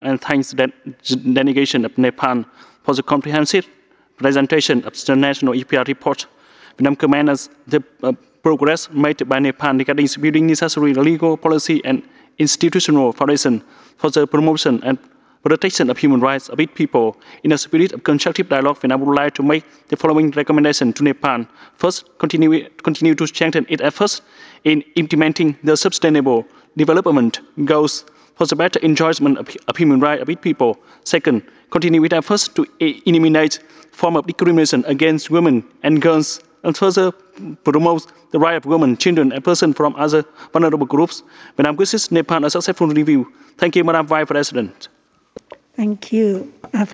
and thanks the delegation of Nepal for the comprehensive presentation of the National EPR report. Vietnam commends the progress made by Nepal regarding building necessary legal, policy, and institutional foundation for the promotion and protection of human rights of its people. In a spirit of constructive dialogue, Vietnam would like to make the following recommendation to Nepal. First, continue to strengthen its efforts in implementing the sustainable development goals for the better enjoyment of human rights of its people. Second, continue with efforts to eliminate forms of discrimination against women and girls, and further promote the right of women, children, and persons from other vulnerable groups. Vietnam wishes Nepal a successful review. Thank you, Madam Vice President. Thank you.